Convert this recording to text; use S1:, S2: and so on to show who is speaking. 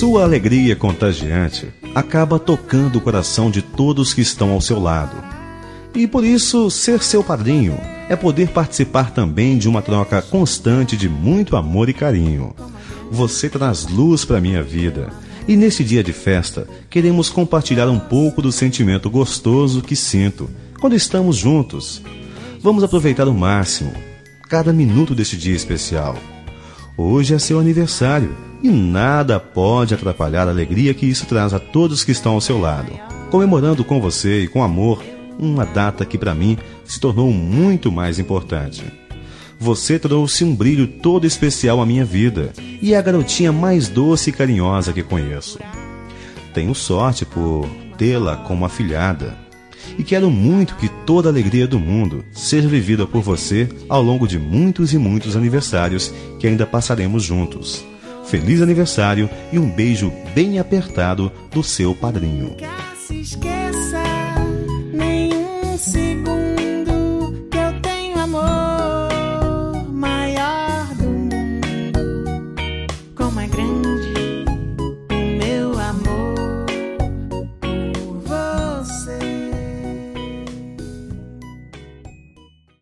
S1: Sua alegria contagiante acaba tocando o coração de todos que estão ao seu lado. E por isso, ser seu padrinho é poder participar também de uma troca constante de muito amor e carinho. Você traz luz para a minha vida. E neste dia de festa, queremos compartilhar um pouco do sentimento gostoso que sinto quando estamos juntos. Vamos aproveitar o máximo, cada minuto deste dia especial. Hoje é seu aniversário e nada pode atrapalhar a alegria que isso traz a todos que estão ao seu lado. Comemorando com você e com amor, uma data que para mim se tornou muito mais importante. Você trouxe um brilho todo especial à minha vida e é a garotinha mais doce e carinhosa que conheço. Tenho sorte por tê-la como afilhada e quero muito que toda a alegria do mundo seja vivida por você ao longo de muitos e muitos aniversários que ainda passaremos juntos. Feliz aniversário e um beijo bem apertado do seu padrinho.
S2: Nunca se esqueça